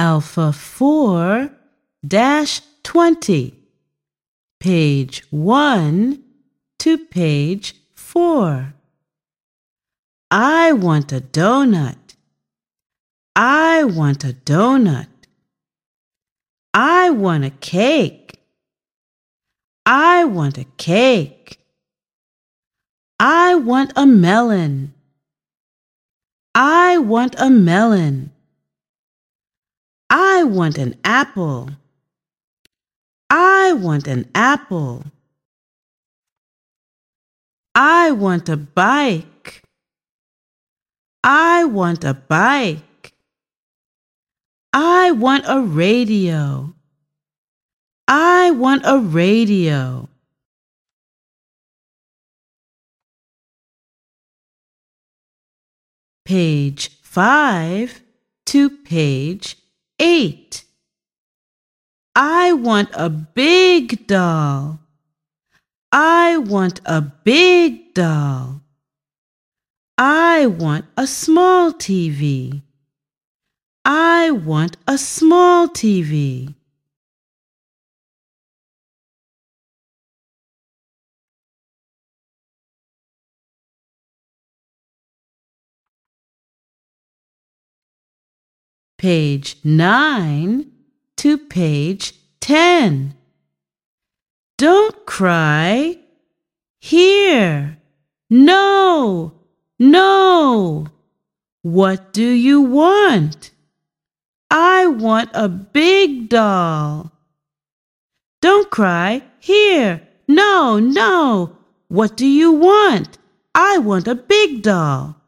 Alpha 4-20, page 1 to page 4. I want a donut. I want a donut. I want a cake. I want a cake. I want a melon. I want a melon. I want an apple. I want an apple. I want a bike. I want a bike. I want a radio. I want a radio. Page 5 to page 8. I want a big doll. I want a big doll. I want a small TV. I want a small TV. Page 9 to page 10. Don't cry. Here. No, no. What do you want? I want a big doll. Don't cry. Here. No, no. What do you want? I want a big doll.